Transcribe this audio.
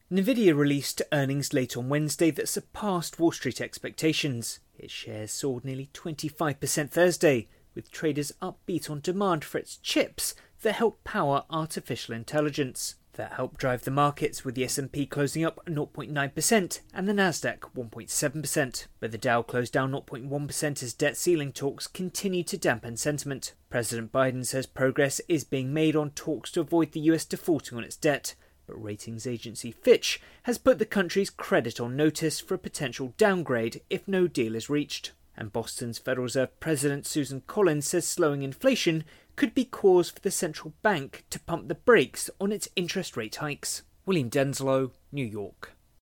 Nvidia released earnings late on Wednesday that surpassed Wall Street expectations. Its shares soared nearly 25% Thursday, with traders upbeat on demand for its chips that help power artificial intelligence. That helped drive the markets, with the S&P closing up 0.9% and the Nasdaq 1.7%, but the Dow closed down 0.1% as debt ceiling talks continue to dampen sentiment. President Biden says progress is being made on talks to avoid the US defaulting on its debt, but ratings agency Fitch has put the country's credit on notice for a potential downgrade if no deal is reached. And Boston's Federal Reserve President Susan Collins says slowing inflation could be cause for the central bank to pump the brakes on its interest rate hikes. William Denslow, New York.